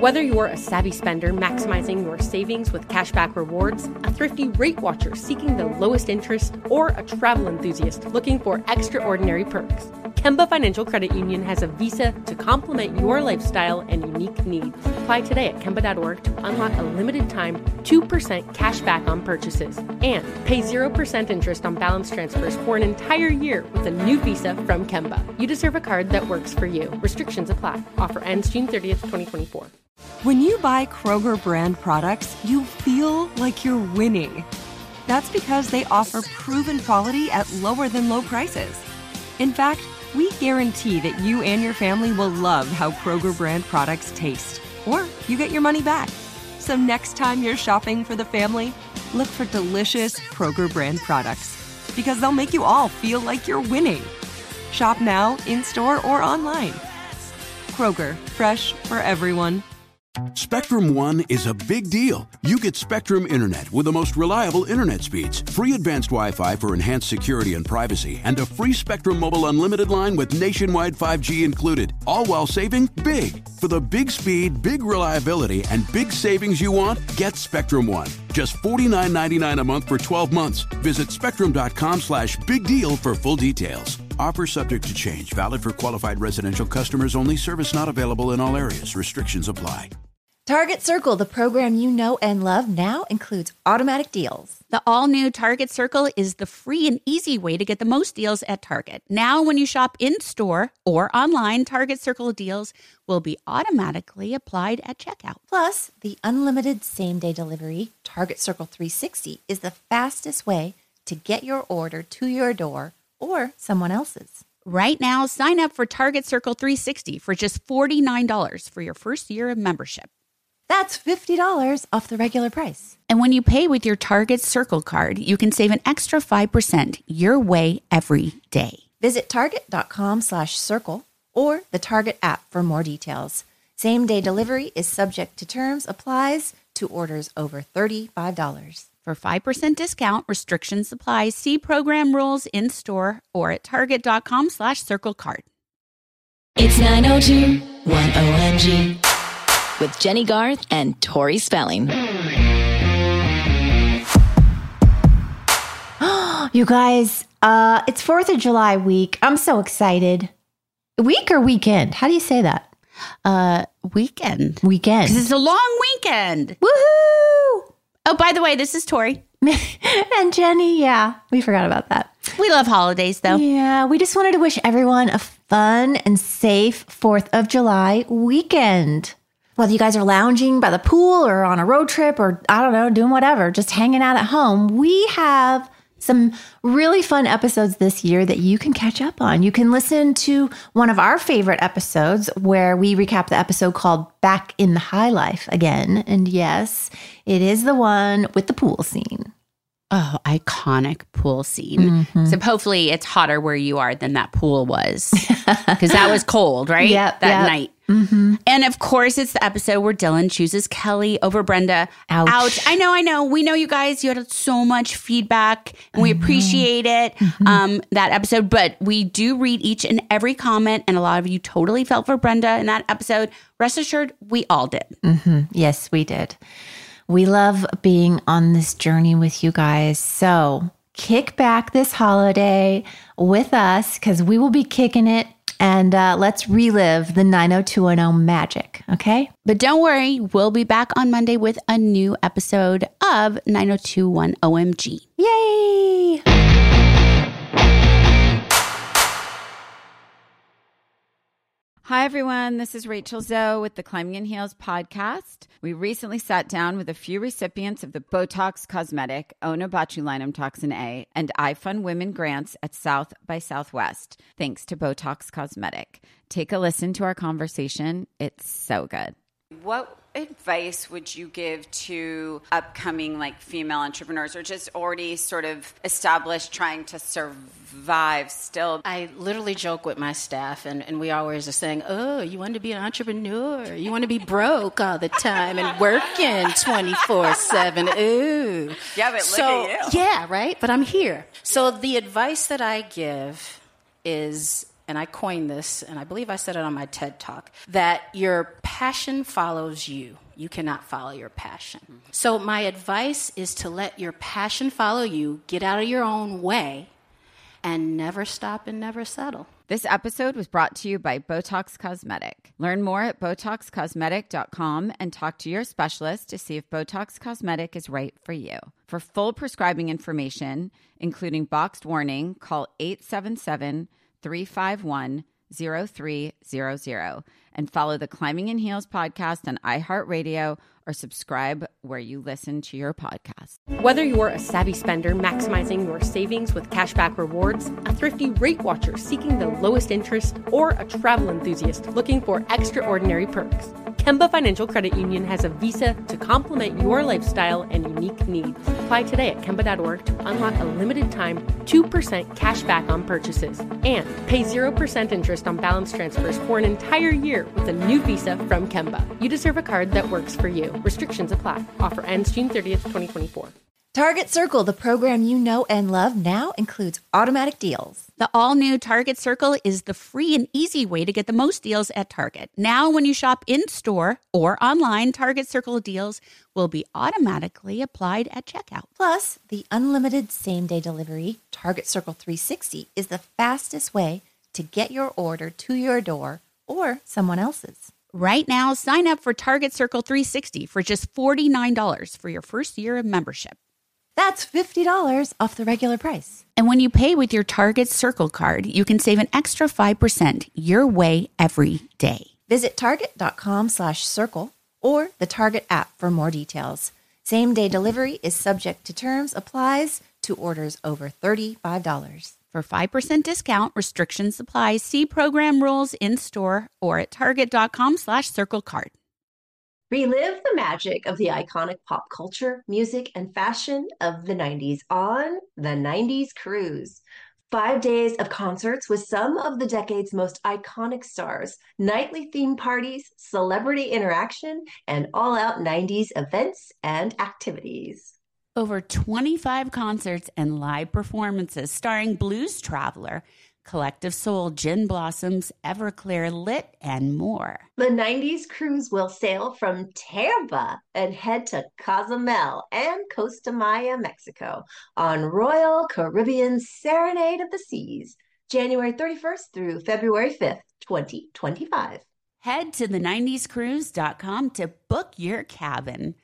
Whether you're a savvy spender maximizing your savings with cashback rewards, a thrifty rate watcher seeking the lowest interest, or a travel enthusiast looking for extraordinary perks, Kemba Financial Credit Union has a visa to complement your lifestyle and unique needs. Apply today at Kemba.org to unlock a limited time 2% cash back on purchases and pay 0% interest on balance transfers for an entire year with a new visa from Kemba. You deserve a card that works for you. Restrictions apply. Offer ends June 30th, 2024. When you buy Kroger brand products, you feel like you're winning. That's because they offer proven quality at lower than low prices. In fact, we guarantee that you and your family will love how Kroger brand products taste, or you get your money back. So next time you're shopping for the family, look for delicious Kroger brand products, because they'll make you all feel like you're winning. Shop now, in-store, or online. Kroger, fresh for everyone. Spectrum One is a big deal. You get Spectrum Internet with the most reliable internet speeds, free advanced Wi-Fi for enhanced security and privacy, and a free Spectrum Mobile Unlimited line with nationwide 5G included, all while saving big. For the big speed, big reliability, and big savings you want, get Spectrum One. Just $49.99 a month for 12 months. Visit spectrum.com/big deal for full details. Offer subject to change. Valid for qualified residential customers only. Service not available in all areas. Restrictions apply. Target Circle, the program you know and love, now includes automatic deals. The all-new Target Circle is the free and easy way to get the most deals at Target. Now, when you shop in-store or online, Target Circle deals will be automatically applied at checkout. Plus, the unlimited same-day delivery, Target Circle 360, is the fastest way to get your order to your door or someone else's. Right now, sign up for Target Circle 360 for just $49 for your first year of membership. That's $50 off the regular price. And when you pay with your Target Circle card, you can save an extra 5% your way every day. Visit target.com/circle or the Target app for more details. Same-day delivery is subject to terms, applies to orders over $35. For 5% discount, restrictions apply. See program rules in store or at target.com/circle card. It's 902-10 OMG with Jenny Garth and Tori Spelling. You guys, it's 4th of July week. I'm so excited. Week or weekend? How do you say that? Weekend. Weekend. Because it's a long weekend. Woohoo! Oh, by the way, this is Tori. And Jenny, yeah, we forgot about that. We love holidays, though. Yeah, we just wanted to wish everyone a fun and safe 4th of July weekend. Whether you guys are lounging by the pool or on a road trip or, I don't know, doing whatever, just hanging out at home, we have some really fun episodes this year that you can catch up on. You can listen to one of our favorite episodes where we recap the episode called Back in the High Life again. And yes, it is the one with the pool scene. Oh, iconic pool scene. Mm-hmm. So hopefully it's hotter where you are than that pool was. Because that was cold, right? Yep, that night. Mm-hmm. And of course, it's the episode where Dylan chooses Kelly over Brenda. Ouch. I know. We know you guys. You had so much feedback and we appreciate it, that episode. But we do read each and every comment. And a lot of you totally felt for Brenda in that episode. Rest assured, we all did. Mm-hmm. Yes, we did. We love being on this journey with you guys. So kick back this holiday with us because we will be kicking it. And let's relive the 90210 magic, okay? But don't worry, we'll be back on Monday with a new episode of 90210 OMG. Yay! Hi, everyone. This is Rachel Zoe with the Climbing in Heels podcast. We recently sat down with a few recipients of the Botox Cosmetic, Onabotulinum Toxin A, and iFund Women grants at South by Southwest, thanks to Botox Cosmetic. Take a listen to our conversation. It's so good. What advice would you give to upcoming female entrepreneurs or just already sort of established trying to survive still? I literally joke with my staff and we always are saying, oh, you want to be an entrepreneur? You want to be broke all the time and working 24/7. Ooh. Yeah, but look at you. Yeah, right? But I'm here. So the advice that I give is and I coined this, and I believe I said it on my TED Talk, that your passion follows you. You cannot follow your passion. So my advice is to let your passion follow you, get out of your own way, and never stop and never settle. This episode was brought to you by Botox Cosmetic. Learn more at BotoxCosmetic.com and talk to your specialist to see if Botox Cosmetic is right for you. For full prescribing information, including boxed warning, call 877-351-0300 and follow the Climbing in Heels podcast on iHeartRadio or subscribe where you listen to your podcast. Whether you're a savvy spender maximizing your savings with cashback rewards, a thrifty rate watcher seeking the lowest interest, or a travel enthusiast looking for extraordinary perks, Kemba Financial Credit Union has a visa to complement your lifestyle and unique needs. Apply today at Kemba.org to unlock a limited time 2% cash back on purchases and pay 0% interest on balance transfers for an entire year with a new visa from Kemba. You deserve a card that works for you. Restrictions apply. Offer ends June 30th, 2024. Target Circle, the program you know and love, now includes automatic deals. The all-new Target Circle is the free and easy way to get the most deals at Target. Now, when you shop in-store or online, Target Circle deals will be automatically applied at checkout. Plus, the unlimited same-day delivery, Target Circle 360, is the fastest way to get your order to your door or someone else's. Right now, sign up for Target Circle 360 for just $49 for your first year of membership. That's $50 off the regular price. And when you pay with your Target Circle card, you can save an extra 5% your way every day. Visit target.com/circle or the Target app for more details. Same-day delivery is subject to terms, applies to orders over $35. For 5% discount, restrictions apply. See program rules in-store or at target.com/circle card. Relive the magic of the iconic pop culture, music, and fashion of the 90s on the 90s Cruise. 5 days of concerts with some of the decade's most iconic stars, nightly themed parties, celebrity interaction, and all-out 90s events and activities. Over 25 concerts and live performances starring Blues Traveler, Collective Soul, Gin Blossoms, Everclear, Lit, and more. The 90s Cruise will sail from Tampa and head to Cozumel and Costa Maya, Mexico on Royal Caribbean's Serenade of the Seas, January 31st through February 5th, 2025. Head to the 90scruise.com to book your cabin.